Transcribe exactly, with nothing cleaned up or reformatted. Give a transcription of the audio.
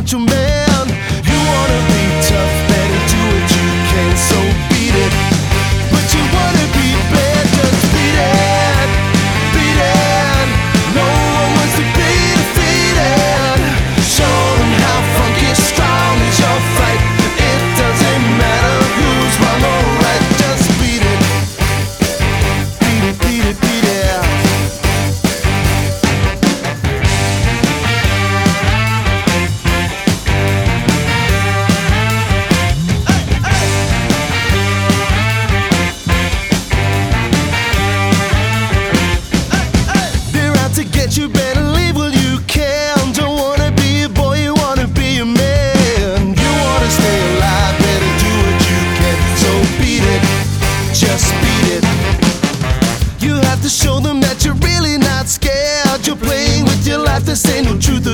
macho man. You wanna be tough, better do what you can, so beat it. But you wanna be bad, just beat it, beat it. No one wants to be defeated. Show them how funky strong is your fight. It doesn't matter who's wrong or right, just beat it, beat it, beat it, beat it. You better leave while you can. Don't wanna be a boy, you wanna be a man. You wanna stay alive, better do what you can, so beat it, just beat it. You have to show them that you're really not scared. You're playing with your life, this ain't no truth